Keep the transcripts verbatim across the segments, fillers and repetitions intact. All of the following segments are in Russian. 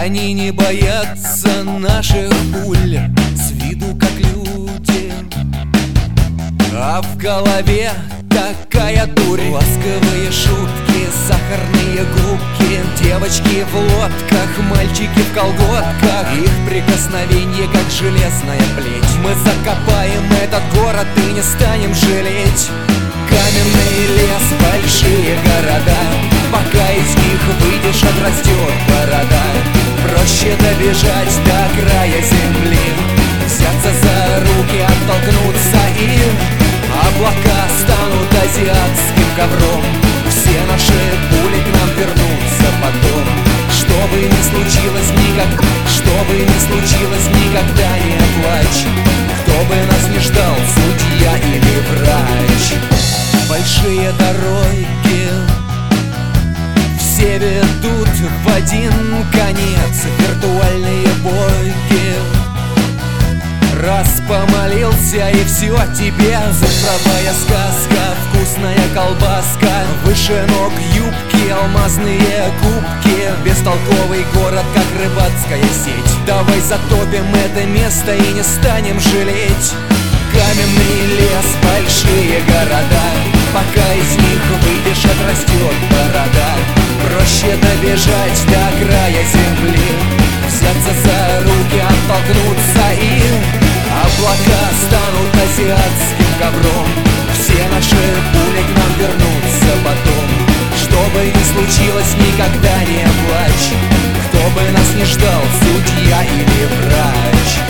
Они не боятся наших пуль, с виду как люди, а в голове такая дурь. Ласковые шутки, сахарные губки, девочки в лодках, мальчики в колготках. Их прикосновение как железная плеть. Мы закопаем этот город и не станем жалеть. Каменный лес, большие города, пока из них выйдешь, отрастет борода. Проще добежать до края земли, взяться за руки, оттолкнуться и облака станут азиатским ковром. Все наши пули к нам вернутся потом. Что бы ни случилось никак, что бы ни случилось никогда не плачь. Кто бы нас не ждал, судья или врач. Большие дороги все ведут в один конец. Виртуальные боги. Раз помолился и все тебе. Цифровая сказка, вкусная колбаска, выше ног юбки, алмазные кубки. Бестолковый город, как рыбацкая сеть. Давай затопим это место и не станем жалеть. Каменный лес, большие города, пока из них выйдешь, отрастет борода. Проще добежать до края земли, взяться за руки, оттолкнуться и облака станут азиатским ковром. Все наши пули к нам вернутся потом. Что бы ни случилось, никогда не плачь. Кто бы нас не ждал, судья или врач.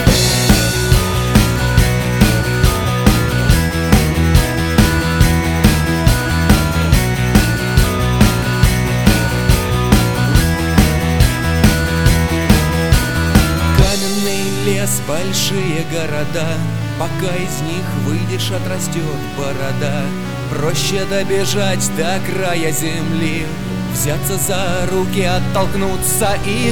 Лес, большие города, пока из них выйдешь, отрастет борода. Проще добежать до края земли, взяться за руки, оттолкнуться и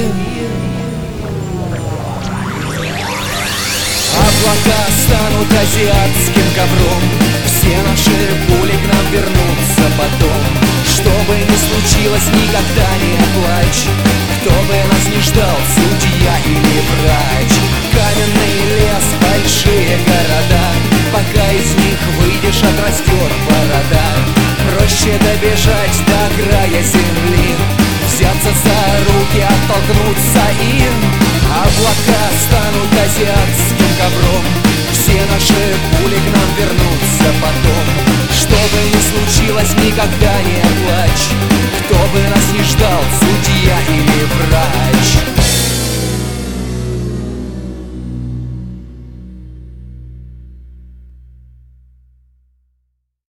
облака станут азиатским ковром. Все наши пули к нам вернутся потом. Что бы ни случилось, никогда не плачь. Кто бы нас не ждал, судья или врач. Каменный лес, большие города, пока из них выйдешь, отрастет борода. Проще добежать до края земли, взяться за руки, оттолкнуться и облака станут азиатским ковром. Все наши пули к нам вернутся потом. Что бы ни случилось, никогда не плачь. Кто бы нас не ждал, судья или врач.